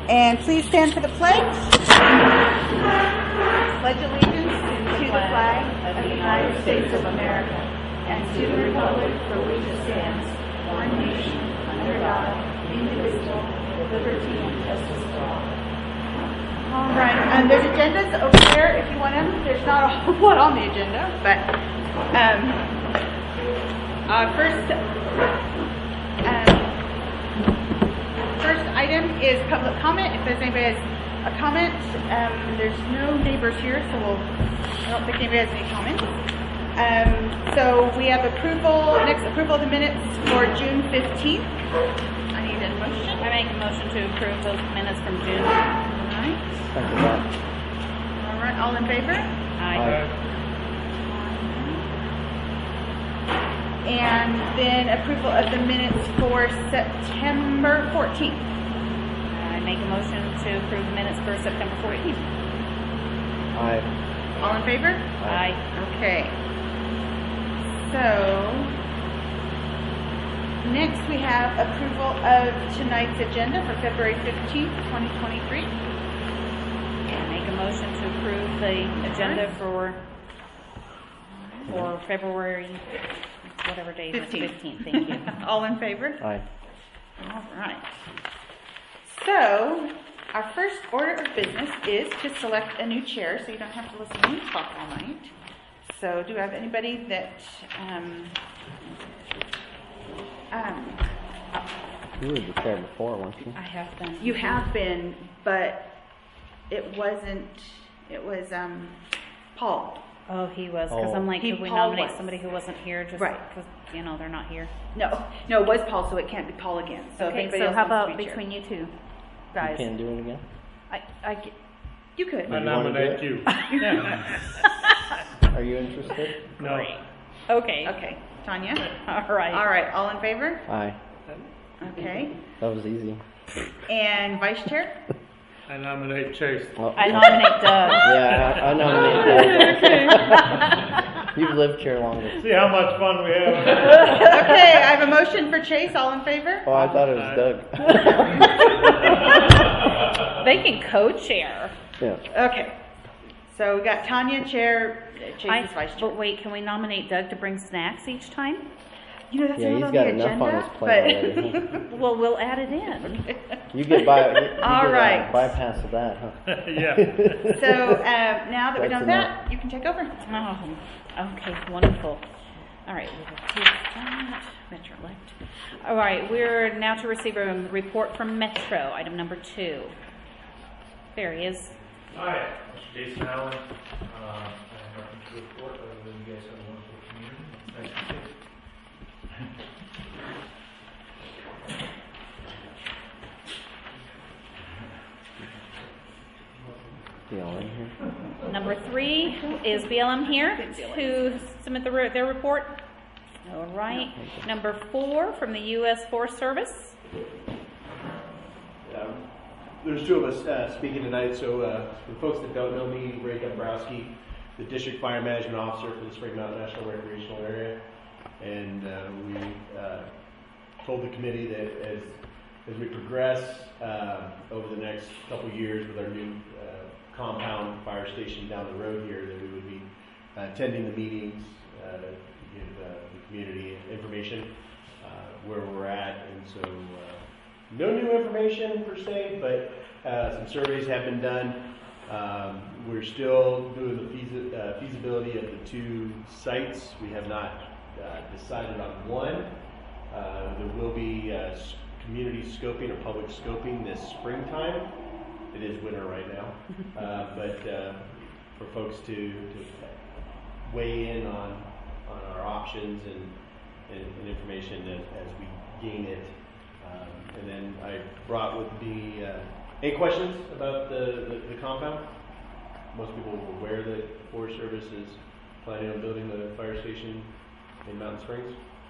And please stand for the pledge. Pledge allegiance to the flag of the United States of America and to the republic for which it stands, one nation, under God, indivisible, with liberty and justice for all. All right, there's agendas over there if you want them. There's not a whole lot on the agenda, but first item is public comment. If there's anybody has a comment, there's no neighbors here, so I don't think anybody has any comments. So we have approval of the minutes for June 15th. I need a motion. I make a motion to approve those minutes from June. All right, all in favor? Aye. And then approval of the minutes for September 14th. I make a motion to approve the minutes for September 14th. Aye. All in favor? Aye. Okay. So, next we have approval of tonight's agenda for February 15th, 2023. I make a motion to approve the agenda for February, whatever day it is, 15th. Thank you. All in favor? Aye. All right. So, our first order of business is to select a new chair, so you don't have to listen to me talk all night. So, do I have anybody that You were the chair before, weren't you? I have been. you have been, but it was Paul. Oh, he was, because I'm like, could we Paul nominate was. somebody who wasn't here just Right. because, they're not here? No, it was Paul, so it can't be Paul again. So, if Okay, anybody so else how wants to about be chair. between you two You guys? can't do it again? You could. I nominate you. Are you interested? No. Okay. Okay, Tanya? All right. All right, all in favor? Aye. Okay. That was easy. And vice chair? I nominate Chase. Well, I nominate Doug. Yeah, I nominate that. You've lived here longer. See how much fun we have. Okay, I have a motion for Chase. All in favor? Oh, I thought it was Doug. They can co-chair. Yeah. Okay. So we got Tanya chair, Chase is vice chair. But wait, can we nominate Doug to bring snacks each time? You know, that's Yeah, not he's on got the enough agenda, on his plate already. Well, we'll add it in. You get by. You All get right. bypass of that, huh? Yeah. So now that we're done with That's that, you can take over. Oh, okay, wonderful. All right, we'll approve that. Metro elect. All right, we're now to receive a report from Metro, item number 2. There he is. Hi, Mr. Jason Allen. I have nothing to report other than you guys have a wonderful community. Nice to see you. BLM here. Number 3 is BLM here to submit their report. All right. Number 4 from the U.S. Forest Service. There's 2 of us speaking tonight, so for folks that don't know me, Ray Dombrowski, the District Fire Management Officer for the Spring Mountain National Recreational Area, and we told the committee that as we progress over the next couple years with our new compound fire station down the road here, that we would be attending the meetings to give the community information where we're at, and so no new information per se, but some surveys have been done. We're still doing the feasibility of the 2 sites. We have not decided on one. There will be community scoping or public scoping this springtime. It is winter right now, but for folks to weigh in on our options and information as we gain it. And then I brought with me any questions about the compound. Most people are aware that Forest Service is planning on building the fire station in Mountain Springs.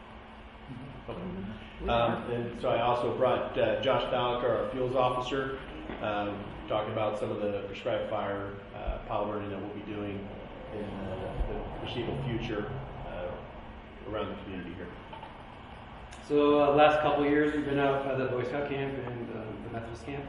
Okay. And so I also brought Josh Balaker, our fuels officer, talking about some of the prescribed fire pile burning that we'll be doing in the foreseeable future around the community here. So last couple of years we've been out at the Boy Scout camp and the Methodist camp,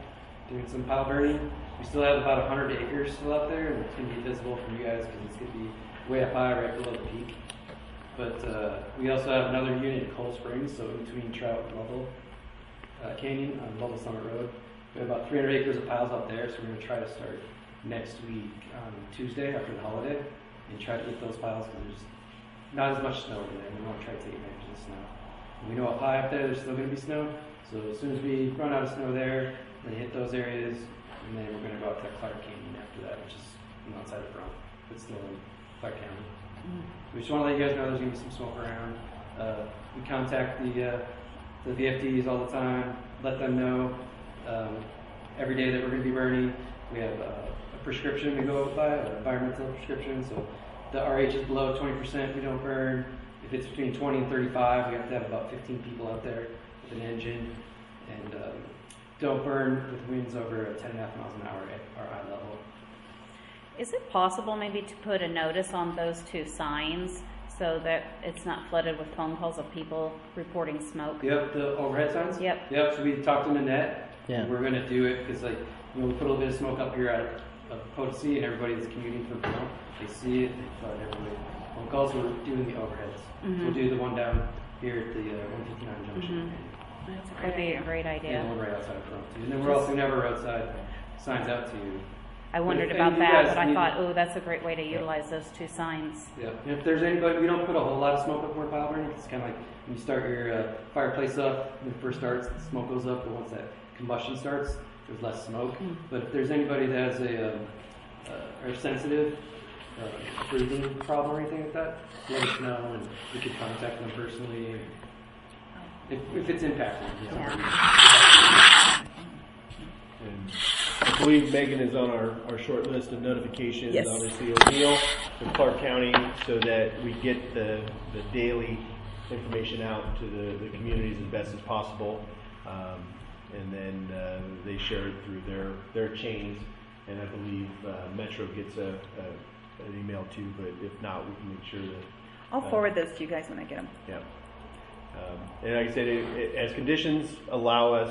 doing some pile burning. We still have about 100 acres still up there, and it's going to be visible for you guys because it's going to be way up high, right below the peak. But we also have another unit at Cold Springs, so in between Trout and Lovell Canyon on Lovell Summit Road. We have about 300 acres of piles out there, so we're going to try to start next week on Tuesday after the holiday and try to get those piles because there's not as much snow over there. We want to try to take advantage of the snow. And we know up high up there, there's still going to be snow. So as soon as we run out of snow there, we're going to hit those areas, and then we're going to go out to Clark Canyon after that, which is outside of Front, but still in Clark County. We just want to let you guys know there's going to be some smoke around. We contact the VFDs all the time, let them know every day that we're going to be burning. We have a prescription we go by, an environmental prescription. So the RH is below 20%, we don't burn. If it's between 20 and 35, we have to have about 15 people out there with an engine. And don't burn with winds over 10.5 miles an hour at our eye level. Is it possible maybe to put a notice on those two signs so that it's not flooded with phone calls of people reporting smoke? Yep, the overhead signs? Yep. Yep, so we talked to Nanette. Yeah. We're going to do it because, like, we put a little bit of smoke up here out of Potosi, and everybody that's commuting from Vermont, they see it, they flood everybody. Phone calls, so we're doing the overheads. Mhm. We'll do the one down here at the 159 junction. That'd be a great idea. And the one right outside of Vermont, too. And then we're also going to have our roadside signs out to you. I wondered If about any of you that, guys but I need- thought, oh, that's a great way to utilize those two signs. Yeah. And if there's anybody, we don't put a whole lot of smoke up where pile burning. It's kind of like when you start your fireplace up, when it first starts, the smoke goes up, but once that combustion starts, there's less smoke. But if there's anybody that has are sensitive, breathing problem or anything like that, let us know, and we could contact them personally if it's impacting. Yeah. And I believe Megan is on our short list of notifications. Yes. Obviously, O'Neill in Clark County, so that we get the daily information out to the communities as best as possible. And then they share it through their chains. And I believe Metro gets an email too, but if not, we can make sure that. I'll forward those to you guys when I get them. Yeah. And like I said, as conditions allow us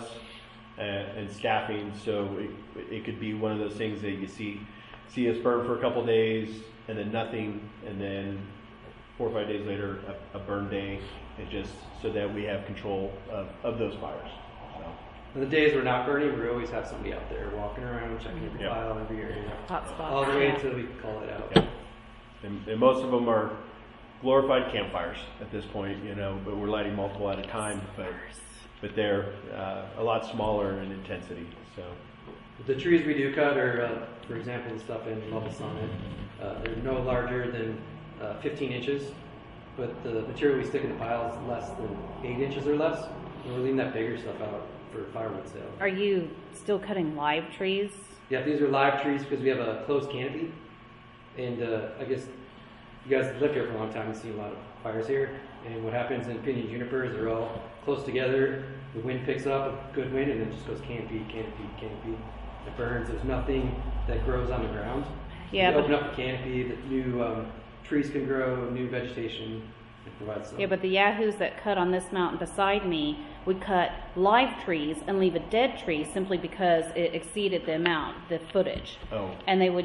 and staffing, so it could be one of those things that you see us burn for a couple days and then nothing, and then 4 or 5 days later a burn day, and just so that we have control of those fires. And the days we're not burning, we always have somebody out there walking around, checking every Yeah. file, every area, Hot spots. all the way Yeah. until we call it out. Yeah. And most of them are glorified campfires at this point, but we're lighting multiple at a time, but they're a lot smaller in intensity. So The trees we do cut are, for example, the stuff in Lovell Summit, they're no larger than 15 inches, but the material we stick in the pile is less than 8 inches or less, and we're leaving that bigger stuff out for firewood sale. Are you still cutting live trees? Yeah, these are live trees because we have a closed canopy, and I guess you guys have lived here for a long time and seen a lot of fires here, and what happens in pinyon junipers, they're all close together, the wind picks up, a good wind, and it just goes canopy, canopy, canopy. It burns, there's nothing that grows on the ground. Yeah, We but- open up the canopy, the new trees can grow, new vegetation, it provides some. Yeah, but the yahoos that cut on this mountain beside me would cut live trees and leave a dead tree simply because it exceeded the amount, the footage. Oh, And they would,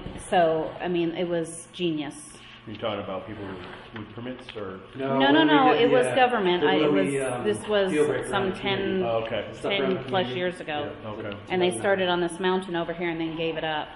it was genius. you're talking about people with permits or? No, when we get it the, was government. This was field break some around the community. 10 Oh, okay. Stuff around the 10 plus community. years ago. Yeah. Okay. And they started on this mountain over here and then gave it up.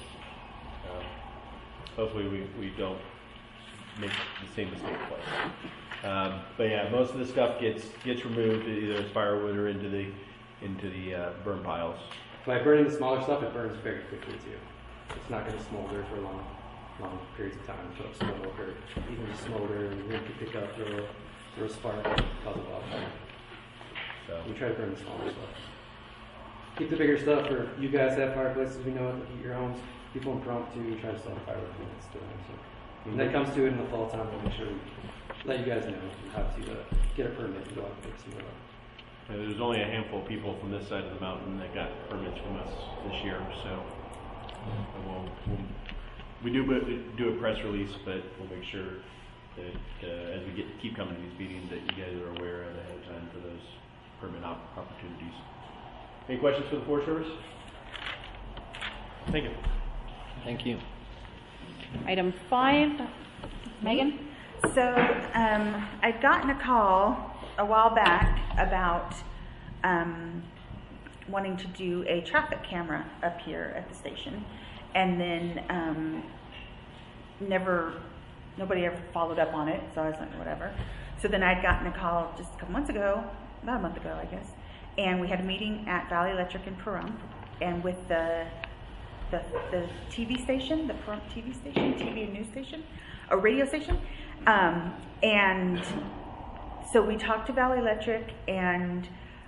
Hopefully we don't make the same mistake twice. But yeah, most of the stuff gets removed either as firewood or into the burn piles. By burning the smaller stuff, it burns very quickly too. It's not going to smolder for long periods of time. Put up smoke or even just smolder, and wind could pick up, throw a spark, and cause a wildfire. So We try to burn the smaller stuff. Keep the bigger stuff for you guys that have fireplaces. We know it, heat your homes. People in Pahrump too. We try to sell the firewood units to them. So when that comes to it in the fall time, we'll make sure we let you guys know how to get a permit and go out and fix some of that. there's only a handful of people from this side of the mountain that got permits from us this year. So we do a press release, but we'll make sure that as we keep coming to these meetings, that you guys are aware of ahead of time for those permit opportunities. Any questions for the Forest Service? Thank you. Thank you. Item 5, Megan? So, I'd gotten a call a while back about wanting to do a traffic camera up here at the station, and then nobody ever followed up on it, so I was like, whatever. So then I'd gotten a call just a couple months ago, about a month ago, I guess, and we had a meeting at Valley Electric in Pahrump, and with the TV station, the Pahrump TV station, TV and news station, a radio station, and so we talked to Valley Electric and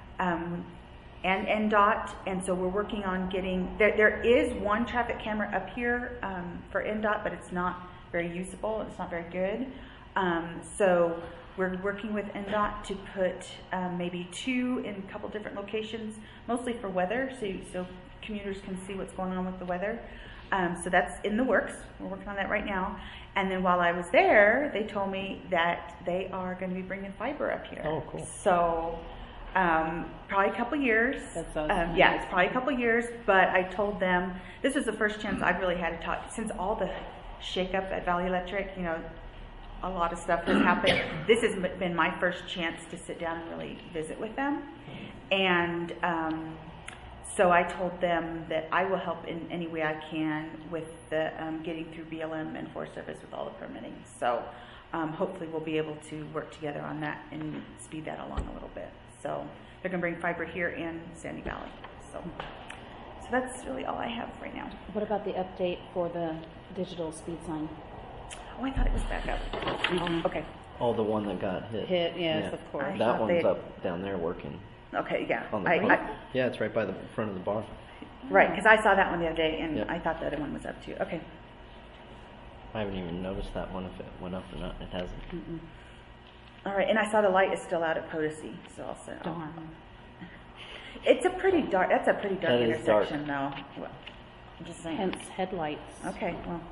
NDOT, and so we're working on getting, there is one traffic camera up here for NDOT, but it's not very usable, it's not very good. So we're working with NDOT to put maybe 2 in a couple different locations, mostly for weather, so commuters can see what's going on with the weather. So that's in the works. We're working on that right now. And then while I was there, they told me that they are going to be bringing fiber up here. Oh, cool. So probably a couple years. That's so yeah, it's probably a couple years. But I told them this is the first chance I've really had to talk since all the shakeup at Valley Electric. You know, a lot of stuff has happened. This has been my first chance to sit down and really visit with them. And so I told them that I will help in any way I can with the getting through BLM and Forest Service with all the permitting. So hopefully we'll be able to work together on that and speed that along a little bit. So they're going to bring fiber here in Sandy Valley. So that's really all I have right now. What about the update for the digital speed sign? Oh, I thought it was back up. Okay. Oh, the one that got hit. Yes, Yeah. of course. I That thought one's they'd- up down there working. Okay, yeah. On the yeah, it's right by the front of the bar. Right, because I saw that one the other day, and Yep. I thought the other one was up too. Okay. I haven't even noticed that one, if it went up or not. It hasn't. All right, and I saw the light is still out at Potosi, so I'll say. Darn. It's a pretty dark. That's a pretty dark That is dark. intersection, though. Well, I'm just saying. Hence headlights. Okay, well,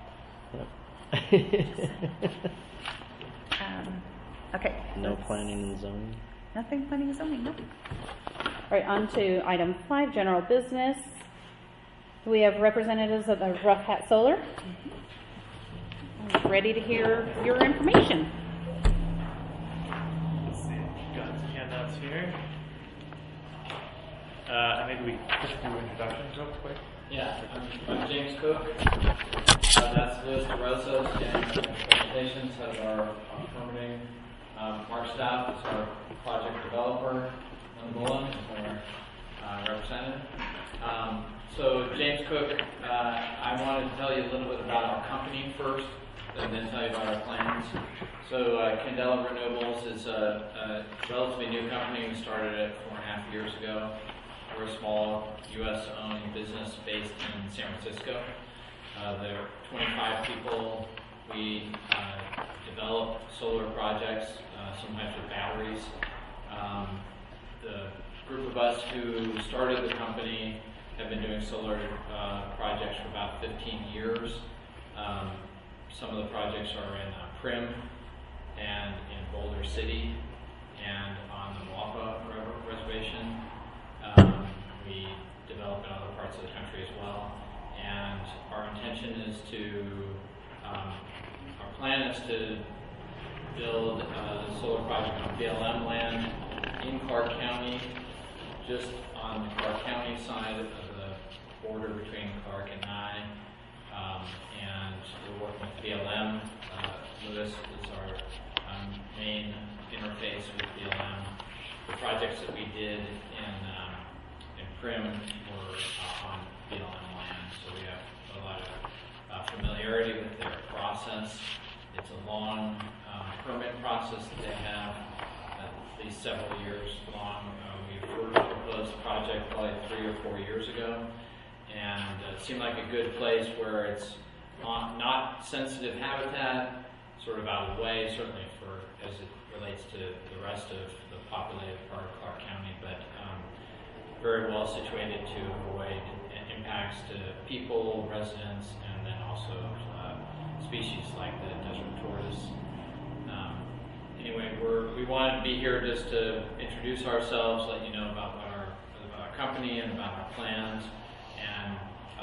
Yep. okay. No That's- planning and zoning. Nothing planning and zoning. Nothing. All right, on to item 5, general business. We have representatives of the Rough Hat Solar. Ready to hear your information. Let's see, got some handouts here. Maybe we just do introductions real quick. Yeah, I'm James Cook. That's Liz DeRosa, standing for presentations as our permitting. Mark Staff is our project developer. Lynn Mullen is our representative. So James Cook, I wanted to tell you a little bit about our company first, and then tell you about our plans. So Candela Renewables is a relatively new company. We started it 4.5 years ago. We're a small U.S.-owned business based in San Francisco. There are 25 people. We develop solar projects, sometimes with batteries. The group of us who started the company have been doing solar projects for about 15 years. Some of the projects are in Primm and in Boulder City and on the Wapa Reservation. We develop in other parts of the country as well. And our intention is to, our plan is to build a solar project on BLM land in Clark County, just on the Clark County side of the border between Clark and Nye. And we're working with BLM. Lewis is our main interface with BLM. The projects that we did in Primm were on BLM land, so we have a lot of familiarity with their process. It's a long permit process that they have, at least several years long. We first proposed the project probably 3 or 4 years ago, and it seemed like a good place where it's not sensitive habitat, sort of out of the way, certainly for as it relates to the rest of the populated part of Clark County, but very well situated to avoid impacts to people, residents, and then also species like the desert tortoise. Anyway, we wanted to be here just to introduce ourselves, let you know about our company and about our plans, and we'll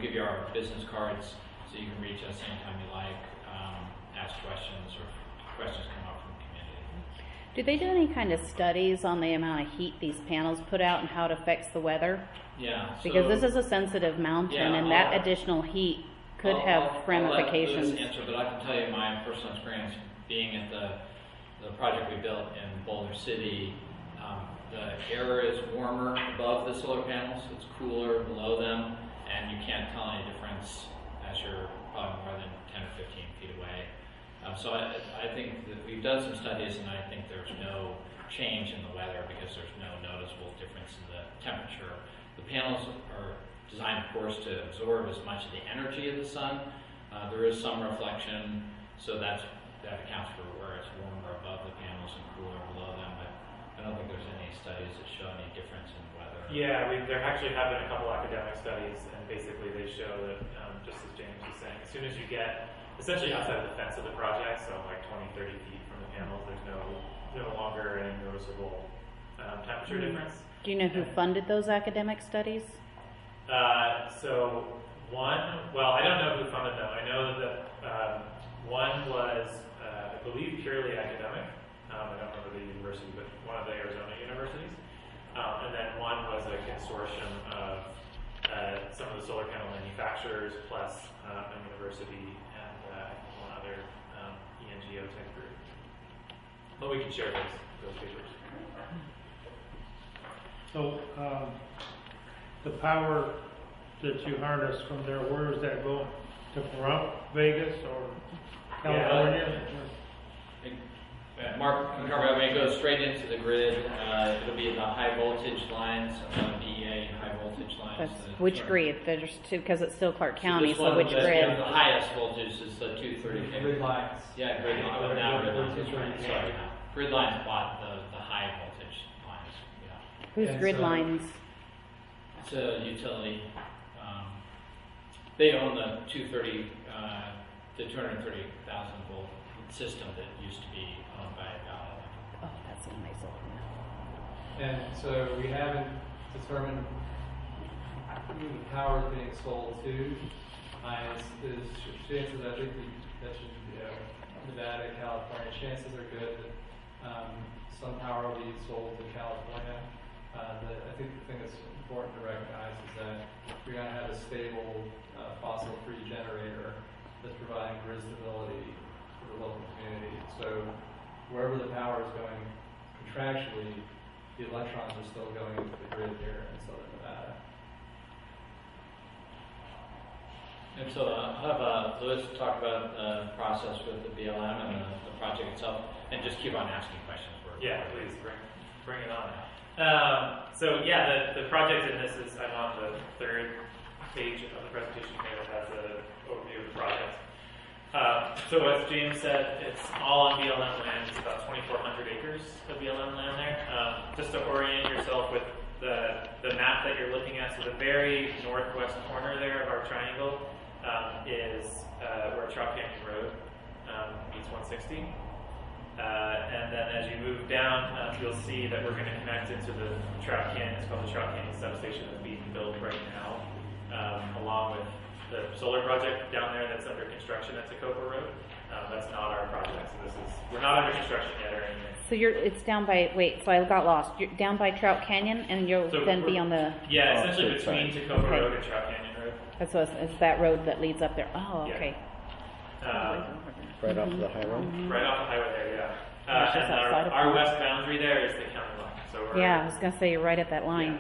give you our business cards so you can reach us anytime you like, ask questions, or questions come up from the community. Do they do any kind of studies on the amount of heat these panels put out and how it affects the weather? Yeah. Because so- this is a sensitive mountain, Yeah, and that additional heat could have ramifications. I'll let Liz answer, but I can tell you my personal experience being at the project we built in Boulder City. The air is warmer above the solar panels, it's cooler below them, and you can't tell any difference as you're probably more than 10 or 15 feet away. So I think that we've done some studies, and I think there's no change in the weather because there's no noticeable difference in the temperature. The panels are designed, of course, to absorb as much of the energy of the sun. There is some reflection, so that accounts for where it's warmer above the panels and cooler below them, but I don't think there's any studies that show any difference in weather. Yeah, there actually have been a couple academic studies, and basically they show that, just as James was saying, as soon as you get essentially outside of the fence of the project, so like 20, 30 feet from the panels, there's no longer any noticeable temperature difference. Do you know who funded those academic studies? So I don't know who funded them. I know that one was, I believe, purely academic. I don't remember the university, but one of the Arizona universities. And then one was a consortium of some of the solar panel manufacturers plus a university and one other ENGO type group. But we can share those papers. So, the power that you harness from there, where does that go? To Pahrump, Vegas, or California? Mark can cover it. It goes straight into the grid. It'll be the high voltage lines, BEA high voltage lines. That's which grid? There's two, because it's still Clark County, this so one, which the grid? highest voltage is the 230 kV. Grid lines. Yeah, grid lines. Well, now grid lines. That's right. Sorry. Grid lines bought the high voltage lines. Yeah. Whose And grid so- lines? It's a utility. They own the 230,000 volt system that used to be owned by Valley Electric. Oh, that's when they sold them. And so we haven't determined who the power is being sold to. Chances, I think that should be Nevada, California. Chances are good that some power will be sold to California. I think the thing that's important to recognize is that we're going to have a stable fossil-free generator that's providing grid stability for the local community. So wherever the power is going contractually, the electrons are still going into the grid here in Southern Nevada. And so I'll have Louis talk about the process with the BLM and the project itself, and just keep on asking questions. Yeah, please bring it on. The project in this is, I'm on the third page of the presentation here that has an overview of the project. So as James said, it's all on BLM land. It's about 2,400 acres of BLM land there. Just to orient yourself with the map that you're looking at, so the very northwest corner there of our triangle is where Trout Canyon Road meets 160. And then as you move down, you'll see that we're going to connect into the Trout Canyon. It's called the Trout Canyon substation that's being built right now, along with the solar project down there that's under construction at Tacoma Road. That's not our project, so we're not under construction yet or anything. So it's down by, so I got lost. You're down by Trout Canyon, and you'll then be on the... Yeah, essentially between Tacoma Okay. Road and Trout Canyon Road. That's what, it's that road that leads up there. Oh, Yeah. okay. Right off the high road? Right off the highway there, yeah. It's just And outside of our town. west boundary there is the county line. So we're, Yeah, I was going to say, you're right at that line.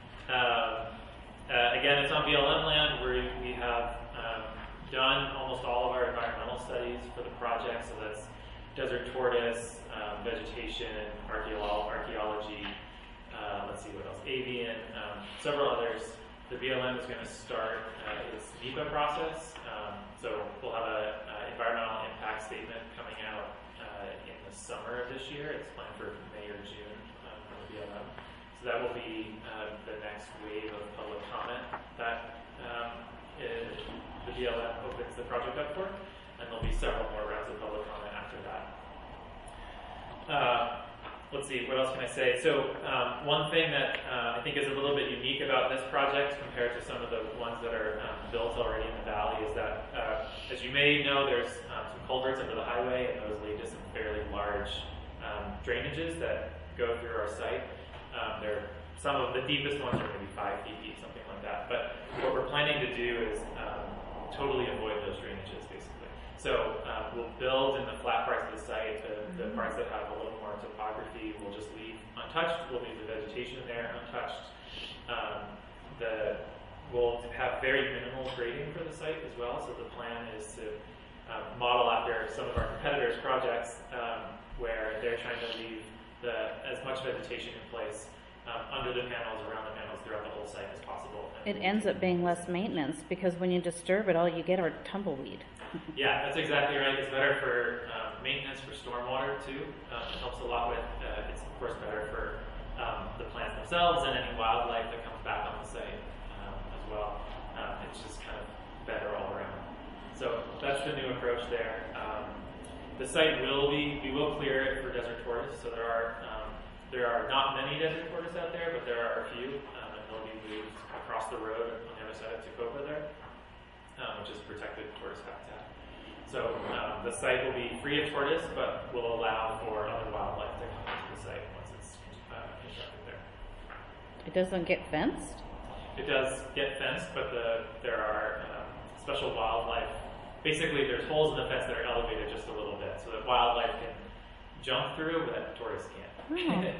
Again, it's on BLM land. We have done almost all of our environmental studies for the project. So that's desert tortoise, vegetation, archaeology, let's see what else, avian, several others. The BLM is going to start its NEPA process. So we'll have an environmental impact statement coming out in the summer of this year. It's planned for May or June from the BLM. So that will be the next wave of public comment that the BLM opens the project up for, and there'll be several more rounds of public comment after that. Let's see, what else can I say? So one thing that I think is a little bit unique about this project compared to some of the ones that are built already in the valley is that, as you may know, there's some culverts under the highway, and those lead to some fairly large drainages that go through our site. Some of the deepest ones are maybe 5 feet deep, something like that. But what we're planning to do is totally avoid those drainages, basically. So we'll build in the flat parts of the site. The parts that have a little more topography we'll just leave untouched. We'll leave the vegetation there untouched. We'll have very minimal grading for the site as well. So the plan is to model after some of our competitors' projects where they're trying to leave as much vegetation in place under the panels, around the panels, throughout the whole site as possible. It ends up being less maintenance because when you disturb it, all you get are tumbleweed. Yeah, that's exactly right. It's better for maintenance for stormwater too. It helps a lot with. It's of course better for the plants themselves and any wildlife that comes back on the site as well. It's just kind of better all around. So that's the new approach there. The site we will clear it for desert tortoise. So there are not many desert tortoise out there, but there are a few, and they'll be moved across the road on the other side of Tacoma there, which is protected tortoise habitat. So the site will be free of tortoise, but will allow for other wildlife to come into the site once it's constructed there. It doesn't get fenced? It does get fenced, but there are special wildlife. Basically, there's holes in the fence that are elevated just a little bit, so that wildlife can jump through, but tortoise can't. Yeah.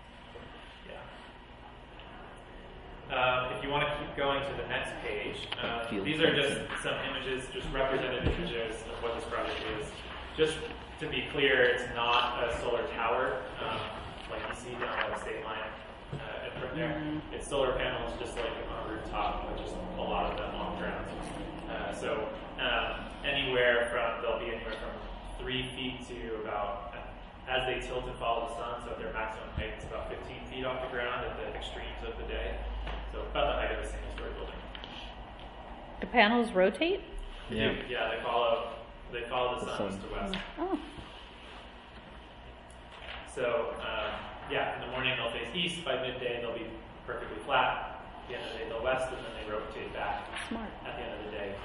If you want to keep going to the next page, these are just some images, just representative images of what this project is. Just to be clear, it's not a solar tower like you see down by the state line from there. It's solar panels just like on a rooftop, but just a lot of them on ground. So they'll be anywhere from 3 feet to about, as they tilt and follow the sun, so at their maximum height, it's about 15 feet off the ground at the extremes of the day. So about the height of a single-story building. The panels rotate? Yeah. Yeah, they follow the sun east to west. Oh. So in the morning they'll face east. By midday they'll be perfectly flat. At the end of the day they'll west, and then they rotate back. Smart. At the end of the day.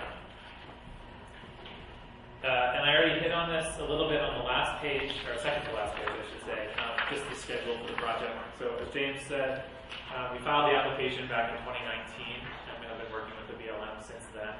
And I already hit on this a little bit on the last page, or second to last page, I should say, just the schedule for the project. So as James said, we filed the application back in 2019, and I've been working with the BLM since then.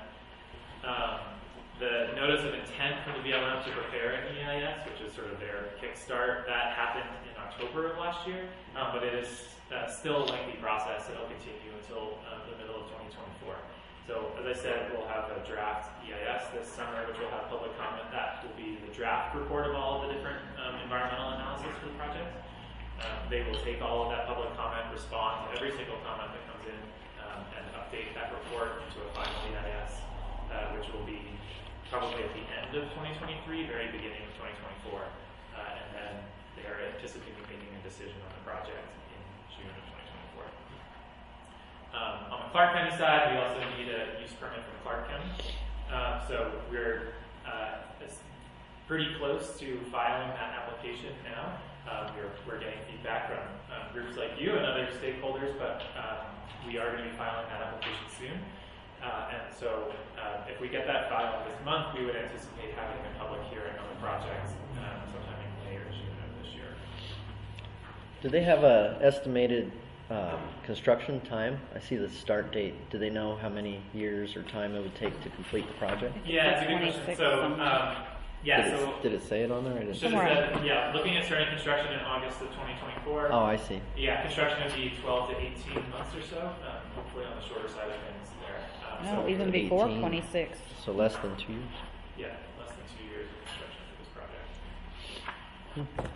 The notice of intent for the BLM to prepare an EIS, which is sort of their kickstart, that happened in October of last year, but it is still a lengthy process. It'll continue until the middle of 2024. So, as I said, we'll have a draft EIS this summer, which will have public comment. That will be the draft report of all of the different environmental analysis for the project. They will take all of that public comment, respond to every single comment that comes in, and update that report into a final EIS, which will be probably at the end of 2023, very beginning of 2024. And then they are anticipating making a decision on the project in June of 2024. On the Clark County side, we also need a use permit from Clark County. So we're pretty close to filing that application now. We're getting feedback from groups like you and other stakeholders, but we are going to be filing that application soon. And so if we get that filed this month, we would anticipate having a public hearing on the project sometime in May or June of this year. Do they have a estimated construction time? I see the start date. Do they know how many years or time it would take to complete the project? Yeah, it's a good question. So, did it say it on there? Or looking at starting construction in August of 2024. Oh, I see. Yeah, construction would be 12 to 18 months or so, hopefully on the shorter side of things there. No, even before 26. So less than 2 years? Yeah, less than 2 years of construction for this project.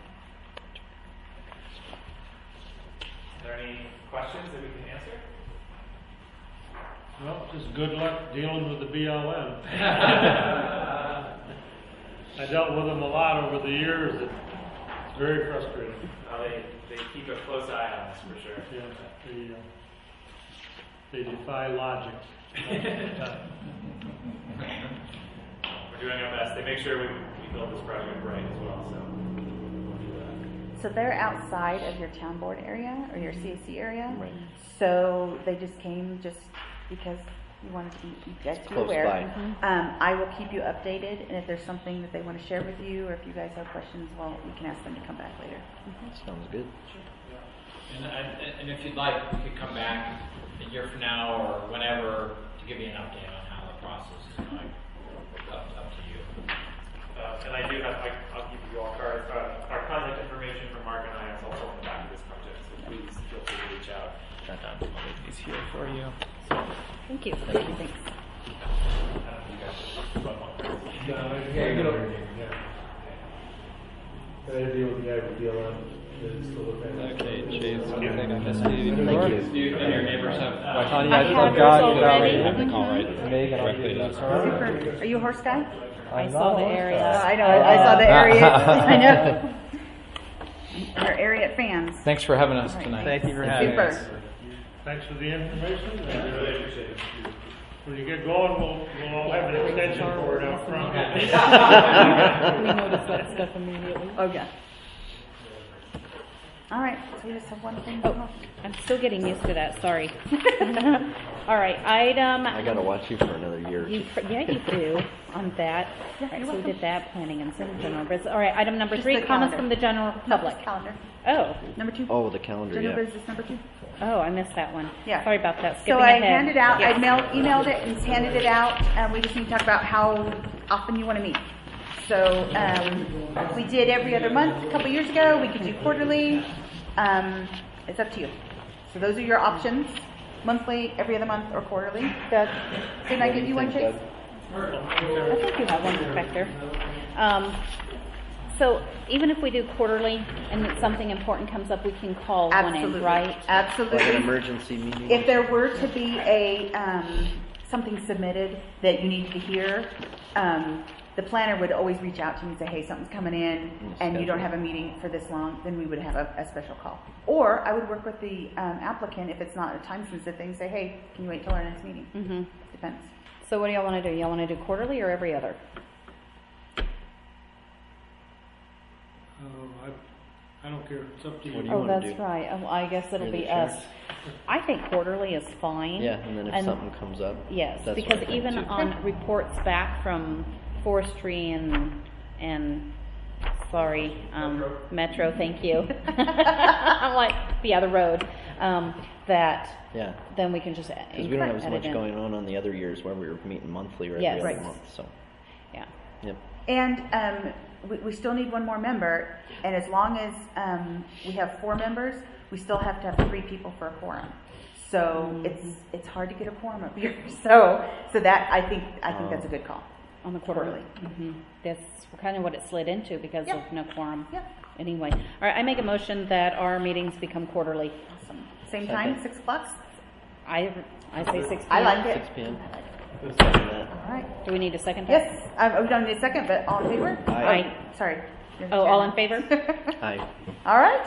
Are there any questions that we can answer? Well, just good luck dealing with the BLM. I dealt with them a lot over the years. It's very frustrating. They keep a close eye on us for sure. Yeah, they defy logic. We're doing our best. They make sure we build this project right as well. So we'll do that. So they're outside of your town board area or your CAC area. Right. So they just came just because You wanted to be, you guys to be Close aware. by. I will keep you updated, and if there's something that they want to share with you, or if you guys have questions, well, you can ask them to come back later. Sounds good. And if you'd like, we could come back a year from now or whenever to give you an update on how the process is going. Up to you. And I do have, I'll give you all our contact information from Mark and I is also on the back of this project, so please feel free to reach out. I'll leave these here for you. Thank you. Thank you, thanks. You guys should run one. Can I deal with the guy with DLM? Okay, Chase, anything I missed? Thank you. Do you and your neighbors have? Well, Tanya, I have yours already. have the call right directly to us. Super. Are you a horse guy? I saw the area. I know, I saw the area. I know. We're Ariat fans. Thanks for having us All right. tonight. Thank you for having us. Super. Thanks for the information. And, when you get going, we'll all have an extension cord out front. We noticed that stuff immediately. Okay. All right, so we just have one thing. Oh, I'm still getting used to that, sorry. All right, item. I gotta watch you for another year. Yeah, you do on that. All right, so we did that, planning and city general business. All right, item number Just 3, the comments calendar. from the general public. Calendar. Oh, Number 2. Oh, the calendar, General yeah. business number 2. oh, I missed that one. Yeah. Sorry about that, skipping So I ahead. handed out, Yes. I emailed it and handed it out, and we just need to talk about how often you want to meet. So we did every other month a couple years ago. We could do quarterly. It's up to you. So those are your options: monthly, every other month, or quarterly. Doug, didn't I give you one, Chase? I think you have one back there. So even if we do quarterly and something important comes up, we can call one Absolutely. in, right? Like an Absolutely. emergency meeting? If there were to be a something submitted that you needed to hear, the planner would always reach out to me and say, hey, something's coming in and you don't have a meeting for this long, then we would have a special call. Or I would work with the applicant if it's not a time sensitive thing, say, hey, can you wait till our next meeting? Mm-hmm. Depends. So what do y'all want to do? Y'all want to do quarterly or every other? I don't care. It's up to you. What do you Oh, wanna that's do? right. Oh, I guess it'll You're the be chair. us. I think quarterly is fine. Yeah, and then if something comes up. Yes, that's because what I think even too. on reports back from forestry and sorry, Metro, thank you. I'm like, yeah, the road. That Yeah, then we can just because we don't have as edit much in. going on the other years where we were meeting monthly or every Yes. other Right. month, so, Yeah. yep. And we still need one more member, and as long as we have 4 members, we still have to have 3 people for a quorum. So it's hard to get a quorum up here. So that I think that's a good call. On the quarterly. Mm-hmm. That's kind of what it slid into because Yep. of no quorum. Yep. Anyway, all right. I make a motion that our meetings become quarterly. Awesome. Same time, 6 o'clock. I say 6 p.m. I like it. 6 p.m. All right. Do we need a second? Yes, we don't need a second, but all in favor? Aye. Oh, sorry. You're the Oh, all in chairman. favor? Hi. All right.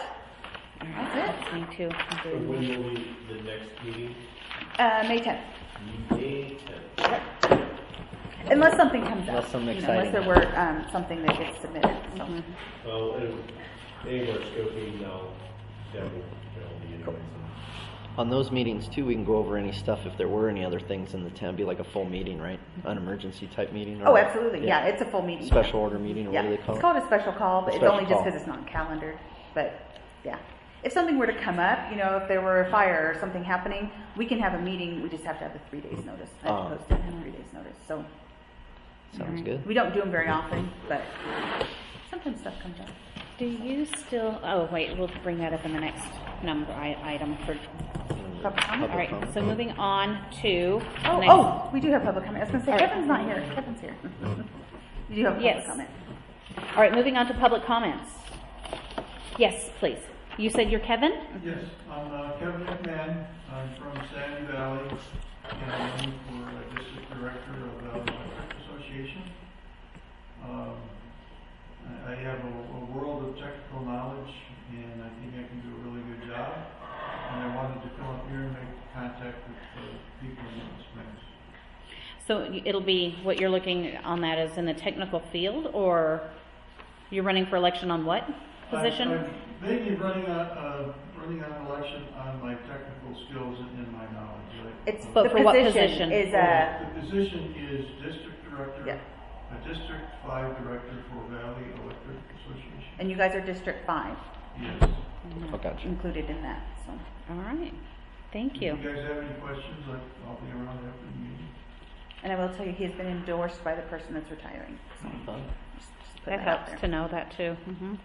That's me too. When will be the next meeting? May 10th. May 10th. Unless something comes Unless up. something Unless there exciting were something that gets submitted. So. Mm-hmm. Well, any more scoping, I'll definitely be interested. On those meetings too, we can go over any stuff if there were any other things in the town. Be like a full meeting, right? An emergency type meeting. Or, Oh, absolutely. Yeah, it's a full meeting. Special order meeting, or Yeah, what do they call it's it? called a special call, but it's Special only just call. because it's not calendared. But yeah, if something were to come up, if there were a fire or something happening, we can have a meeting. We just have to have the 3 days notice. I have to post it in 3 days notice. So Sounds good. we don't do them very often, but sometimes stuff comes up. Do you still? Oh, wait. We'll bring that up in the next item for. Public comment? All right. So moving on to. Oh, next. oh, we do have public comment. I was going to say, All right. Kevin's not here. Kevin's here. You do have public Yes. comment. All right. Moving on to public comments. Yes, please. You said you're Kevin. Yes, I'm Kevin McMahon. I'm from Sandy Valley, and I'm running for District Director of the Electric Association. I have a world of technical knowledge, and I think I can do a really good job. And I wanted to come up here and make contact with people in those things. So it'll be what you're looking on that is in the technical field, or you're running for election on what position? I'm mainly running running on an election on my technical skills and my knowledge, right? It's But the for what position position? is The position is district director, Yeah. a District 5 director for Valley Electric Association. and you guys are District 5 Yes. Oh, gotcha. included in that. So All right. Thank If you. you guys have any questions, I'll be around after the meeting. and I will tell you, he has been endorsed by the person that's retiring. So Fun. just put That out helps there. to know that too.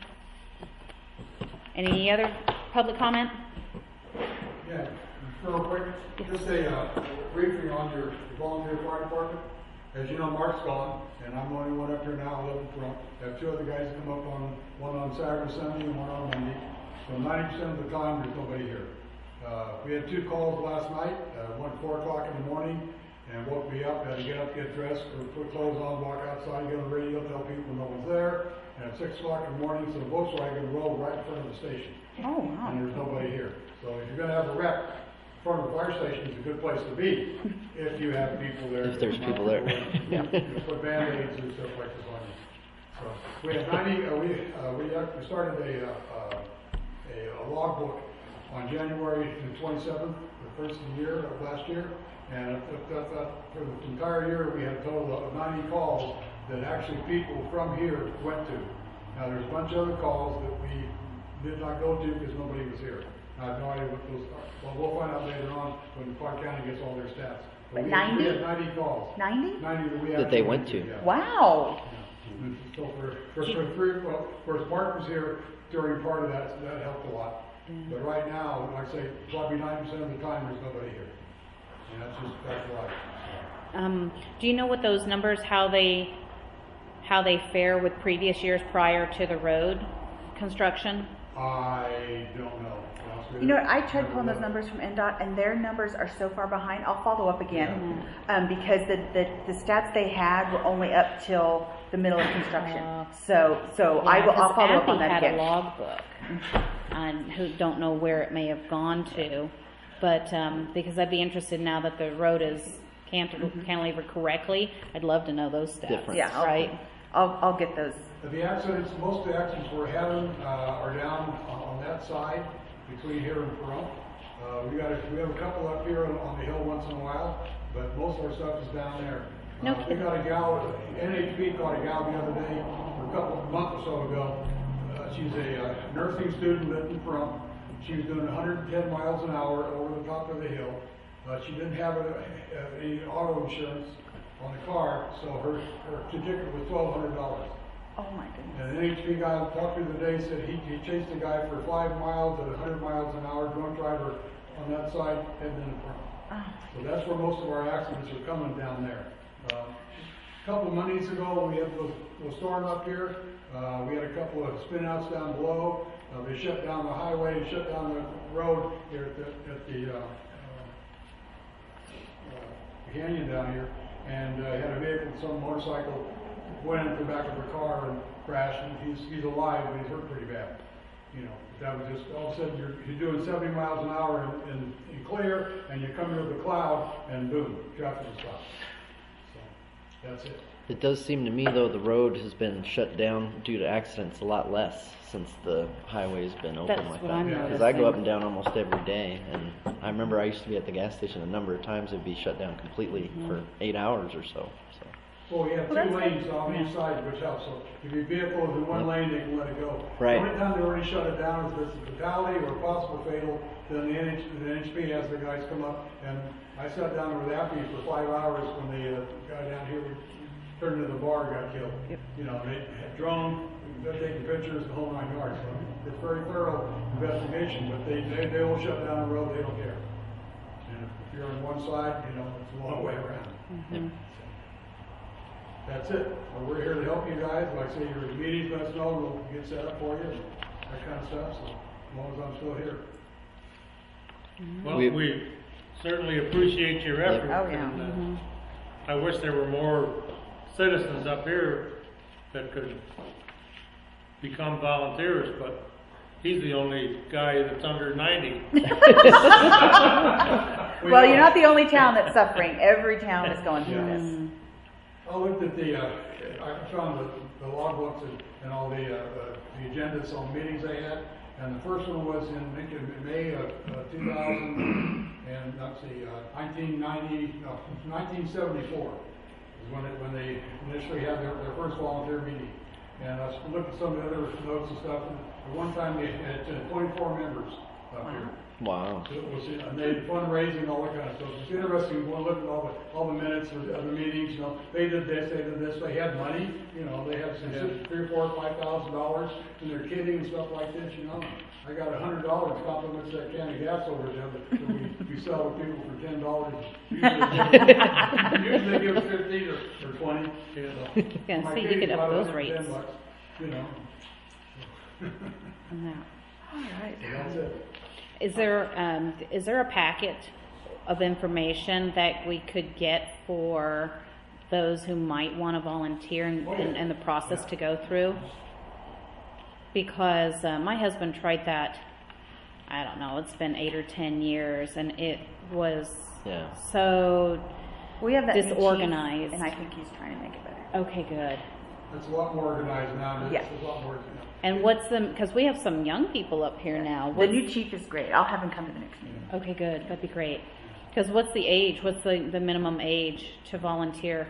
Any other public comment? Yeah, real quick, just a briefing on your volunteer fire department. As you know, Mark's gone, and I'm the only one up here now, 11 front. I have two other guys come up on, one on Saturday, Sunday, and one on Monday. So 90% of the time, there's nobody here. We had 2 calls last night, one at 4 o'clock in the morning, and woke me up, had to get up, get dressed, or put clothes on, walk outside, get on the radio, tell people no one's there. And at 6 o'clock in the morning, so the Volkswagen rolled right in front of the station. Oh wow. And there's nobody here. So if you're gonna have a wreck, in front of the fire station is a good place to be, if you have people there. If there's people there. Yeah, you put Band-Aids and stuff like this on you. So, we had 90, we started a logbook on January the 27th, the first of the year, of last year. And for the entire year, we had a total of 90 calls that actually people from here went to. Now, there's a bunch of other calls that we did not go to because nobody was here. I have no idea what those are. Well, we'll find out later on when Clark County gets all their stats. But we 90? had 90 calls. 90? 90 that we That they actually went to. Yeah. Wow. Yeah. So for Mark was here during part of that, so that helped a lot. But right now, like I say, probably 90% of the time there's nobody here. And that's life. Do you know what those numbers, how they fare with previous years prior to the road construction? I don't know. to be honest with You know what? I tried Never pulling those looked. numbers from NDOT, and their numbers are so far behind. I'll follow up again because the stats they had were only up till the middle of construction. So I'll follow up on that had again. a logbook, and who don't know where it may have gone to, but because I'd be interested now that the road is cantilevered correctly. I'd love to know those stats. Difference. Yeah, right. I'll get those. The accidents, most of the accidents we're having are down on that side between here and Pahrump. We have a couple up here on the hill once in a while, but most of our stuff is down there. No We kidding. got a gal, NHB caught a gal the other day, a month or so ago. She's a nursing student living in Pahrump. She was doing 110 miles an hour over the top of the hill. She didn't have any auto insurance on the car, so her ticket was $1,200. Oh my goodness. And an NHP guy I talked to today said he chased a guy for 5 miles at 100 miles an hour, drunk driver on that side, heading in front. Oh. So that's where most of our accidents are coming down there. A couple of Mondays ago, we had a storm up here. We had a couple of spin outs down below. They shut down the highway and shut down the road here at the canyon down here. And had a vehicle, some motorcycle, went into the back of her car and crashed. And he's alive, but he's hurt pretty bad. You know, that was just all of a sudden you're doing 70 miles an hour in clear, and you come into the cloud, and boom, traffic is stopped. So that's it. It does seem to me, though, the road has been shut down due to accidents a lot less since the highway's been open That's like what that. I'm Because I go up noticing. and down almost every day, and I remember I used to be at the gas station a number of times. It'd be shut down completely for 8 hours or so. Well, we have Well, two that's lanes on each side, which helps. So if your vehicle is in one lane, they can let it go. Right. The only time they already shut it down is if it's a fatality or possible fatal, then the NHP has the guys come up. And I sat down with Appy for 5 hours when the guy down here turned into the bar got killed. Yep. You know, they had drone, they're taking pictures, the whole 9 yards. So it's very thorough investigation, but they will shut down the road, they don't care. And if you're on one side, you know, it's a long way around. Yep. That's it. Well, we're here to help you guys. Like I say, your meetings, let us know, we'll get set up for you, and that kind of stuff, so as long as I'm still here. Well, We- we certainly appreciate your effort. Oh, yeah. and, I wish there were more citizens up here that could become volunteers, but he's the only guy that's under 90. Well, you're not the only town that's suffering. Every town is going through Yeah. this. I looked at I found the logbooks and all the agendas on meetings they had, And the first one was in May of 2000 and let's see, 1974 is when they initially had their first volunteer meeting. And I looked at some of the other notes and stuff. And at one time they had 24 members up here. Wow. So it was, and they had fundraising, all that kind of stuff. It's interesting when we look at all the minutes of the meetings. You know, they did this, they did this. They had money. You know, they had some $3,000, $4,000, $5,000, and they're kidding and stuff like this. You know, I got $100 compliments that can of gas over there that we sell to people for $10. Usually they give us 15 or 20. You know. Yeah, My see, you kids could up bought it those for rates. $10, you know. No. All right. That's it. Is there a packet of information that we could get for those who might want to volunteer and the process to go through? Because my husband tried that, I don't know, it's been 8 or 10 years, and it was so We have that new chief, disorganized. and I think he's trying to make it better. Okay, good. It's a lot more organized now. Yeah. It's a lot more. And because we have some young people up here now. The new chief is great. I'll have him come to the next meeting. Okay, good. That'd be great. Because what's the age? What's the minimum age to volunteer?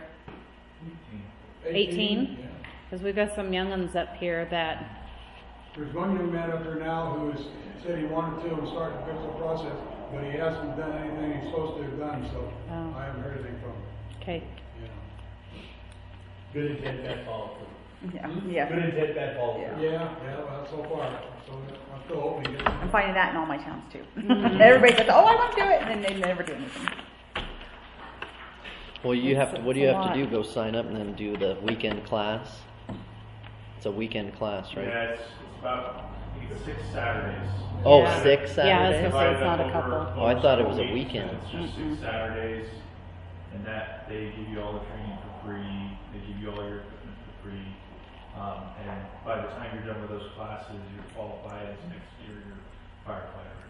18? Yeah. Because we've got some young ones up here that. There's one young man up here now who said he wanted to and started the business process, but he hasn't done anything he's supposed to have done, so I haven't heard anything from him. Okay. Good intent, bad follow through. Yeah. Good intent, bad follow through. Yeah, well, so far. So I'm still hoping. I'm finding that in all my towns too. Everybody says, "Oh, I want to do it," and then they never do anything. Well, you have to. What do you It's a have to lot. do? Go sign up and then do the weekend class. It's a weekend class, right? Yeah, it's about, I think it's 6 Saturdays. Oh, Yeah. 6 Saturdays. Yeah, I was gonna say it's not a Divided couple. over Oh, I thought it was a several weeks, weekend. and It's just 6 Saturdays, and that they give you all the training for free. They give you all your equipment for free. And by the time you're done with those classes, you're qualified as an exterior firefighter.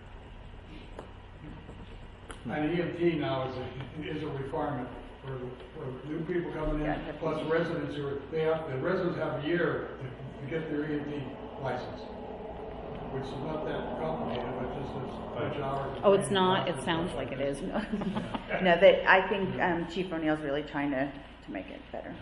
And EMT now is a requirement for new people coming in, plus residents the residents have a year to get their EMT license, which is not that complicated, but just a bunch of hours. Oh, it's not. It sounds like it is. No, I think Chief O'Neill's really trying to make it better.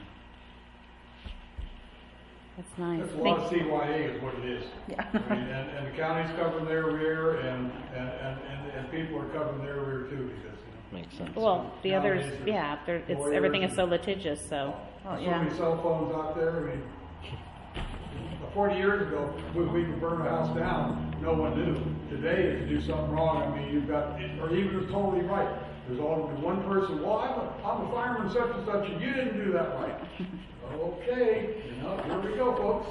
That's nice. That's a lot of CYA is what it is. Yeah. I mean, and the county's covering their rear, and people are covering their rear too, because, Makes sense. Well, the others, Nowadays, yeah, it's lawyers everything is and- so litigious. So. Oh, so yeah. many cell phones out there. I mean, 40 years ago, we could burn a house down. No one knew. Today, if you do something wrong, I mean, you've got, or even if it's totally right. There's always one person. Well, I'm a fireman, such and such, and you didn't do that right. Okay, here we go, folks.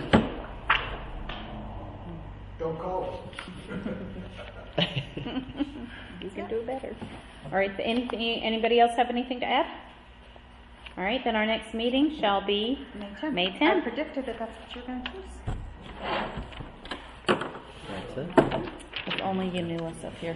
Don't call us. You can do better. All right. Anybody else have anything to add? All right. Then our next meeting shall be May 10th. I predicted that that's what you're going to choose. That's it. If only you knew us up here.